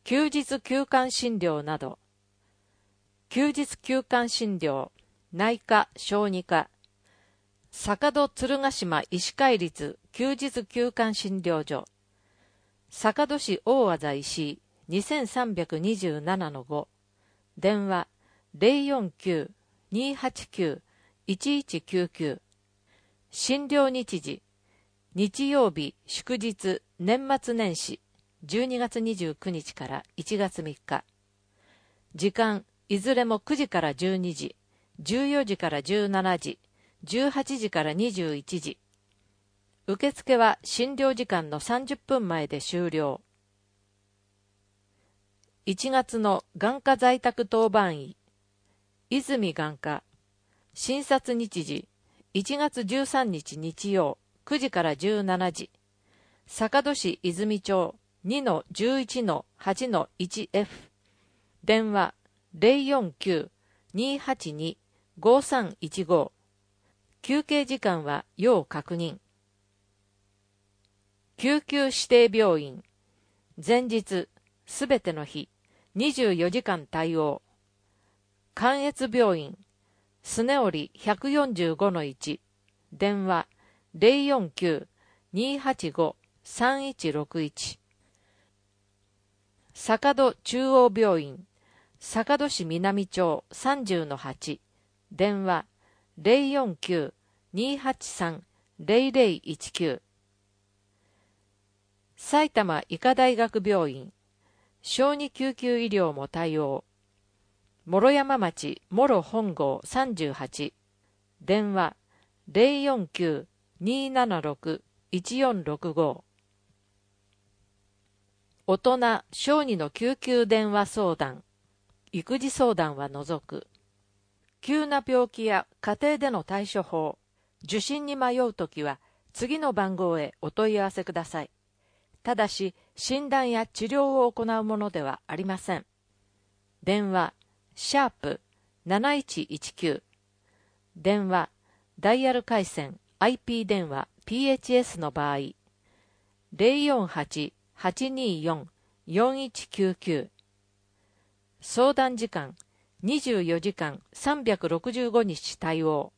休日休館診療など、休日休館診療、内科・小児科、坂戸鶴ヶ島医師会立休日休館診療所、坂戸市大字石井 2327-5、電話 049-289-1199、診療日時、日曜日、祝日、年末年始、12月29日から1月3日。時間、いずれも9時から12時、14時から17時、18時から21時。受付は診療時間の30分前で終了。1月の眼科在宅当番医、泉眼科。診察日時、1月13日日曜、9時から17時。坂戸市泉町 2-11-8-1F。電話 049-282-5315。休憩時間は要確認。救急指定病院。前日、すべての日、24時間対応。関越病院。スネオリ 145-1。電話 049-285-3161。坂戸中央病院。坂戸市南町 30-8。電話 049-283-0019。埼玉医科大学病院。小児救急医療も対応。諸山町諸本郷38。電話 049-276-1465。大人小児の救急電話相談、育児相談は除く。急な病気や家庭での対処法、受診に迷うときは次の番号へお問い合わせください。ただし診断や治療を行うものではありません。電話#7119。電話ダイヤル回線 IP 電話 PHS の場合 048-824-4199。相談時間24時間365日対応。